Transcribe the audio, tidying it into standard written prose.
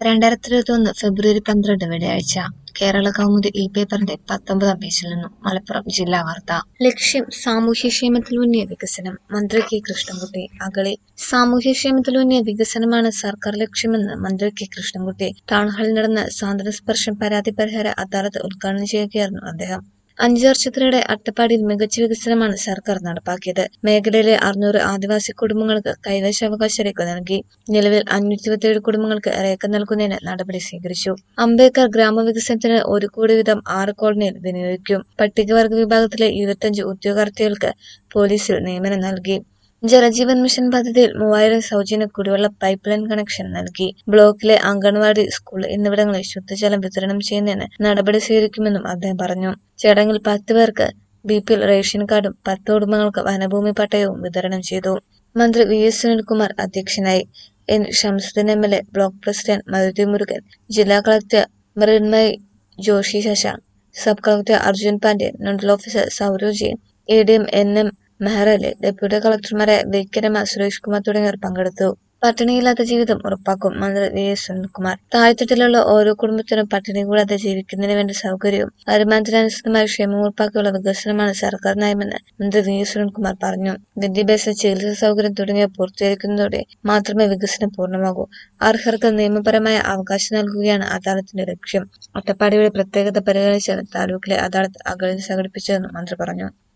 2021 ഫെബ്രുവരി 12 വെള്ളിയാഴ്ച കേരള കൗമുദി ഈ പേപ്പറിന്റെ 19-ാം പേജിൽ നിന്നും മലപ്പുറം ജില്ലാ വാർത്ത. ലക്ഷ്യം സാമൂഹ്യക്ഷേമത്തിലൂന്നിയ വികസനം. മന്ത്രി കെ കൃഷ്ണൻകുട്ടി അഗളി. സാമൂഹ്യക്ഷേമത്തിലൂന്നിയ വികസനമാണ് സർക്കാർ ലക്ഷ്യമെന്ന് മന്ത്രി കെ കൃഷ്ണൻകുട്ടി ടൗൺഹാളിൽ നടന്ന സാന്ത്വന സ്പർശം പരാതി പരിഹാര അദാലത്ത് ഉദ്ഘാടനം ചെയ്യുകയായിരുന്നു അദ്ദേഹം. 5 വർഷത്തിനിടെ അട്ടപ്പാടിയിൽ മികച്ച വികസനമാണ് സർക്കാർ നടപ്പാക്കിയത്. മേഖലയിലെ 600 ആദിവാസി കുടുംബങ്ങൾക്ക് കൈവശാവകാശ രേഖ നൽകി. നിലവിൽ 527 കുടുംബങ്ങൾക്ക് രേഖ നൽകുന്നതിന് നടപടി സ്വീകരിച്ചു. അംബേദ്കർ ഗ്രാമവികസനത്തിന് 1 കോടി വീതം 6 കോളനിയിൽ വിനിയോഗിക്കും. പട്ടികവർഗ വിഭാഗത്തിലെ 25 ഉദ്യോഗാർത്ഥികൾക്ക് പോലീസിൽ നിയമനം നൽകി. ജലജീവൻ മിഷൻ പദ്ധതിയിൽ 3000 സൗജന്യ കുടിവെള്ള പൈപ്പ് ലൈൻ കണക്ഷൻ നൽകി. ബ്ലോക്കിലെ അങ്കണവാടി, സ്കൂൾ എന്നിവിടങ്ങളിൽ ശുദ്ധജലം വിതരണം ചെയ്യുന്നതിന് നടപടി സ്വീകരിക്കുമെന്നും അദ്ദേഹം പറഞ്ഞു. ചടങ്ങിൽ 10 പേർക്ക് BPL റേഷൻ കാർഡും 10 കുടുംബങ്ങൾക്ക് വനഭൂമി പട്ടയവും വിതരണം ചെയ്തു. മന്ത്രി VS സുനിൽകുമാർ അധ്യക്ഷനായി. N Shamsuddin MLA, block president Maruthi Murugan, ജില്ലാ collector Mrinmayi Joshi Shashank, sub collector Arjun Pandian, nodal officer Saurav Jain, ADM NM Mehrali, deputy കളക്ടർമാരായ VK രമ, സുരേഷ് കുമാർ തുടങ്ങിയവർ പങ്കെടുത്തു. പട്ടിണിയില്ലാത്ത ജീവിതം ഉറപ്പാക്കും മന്ത്രി VS സുനിൽകുമാർ. താഴെത്തട്ടിലുള്ള ഓരോ കുടുംബത്തിനും പട്ടിണി കൂടാതെ ജീവിക്കുന്നതിന് വേണ്ട സൗകര്യവും വരുമാനത്തിനനുസൃതമായ ക്ഷേമം ഉറപ്പാക്കിയുള്ള വികസനമാണ് സർക്കാർ നയമെന്ന് മന്ത്രി VS സുനിൽകുമാർ പറഞ്ഞു. വിദ്യാഭ്യാസ, ചികിത്സാ സൗകര്യം തുടങ്ങിയവ പൂർത്തീകരിക്കുന്നതോടെ മാത്രമേ വികസനം പൂർണ്ണമാകൂ. അർഹർക്ക് നിയമപരമായ അവകാശം നൽകുകയാണ് അദാലത്തിന്റെ ലക്ഷ്യം. അട്ടപ്പാടിയുടെ പ്രത്യേകത പരിഗണിച്ചാണ് താലൂക്കിലെ അദാലത്ത് അഗളിയിൽ സംഘടിപ്പിച്ചതെന്നും മന്ത്രി പറഞ്ഞു.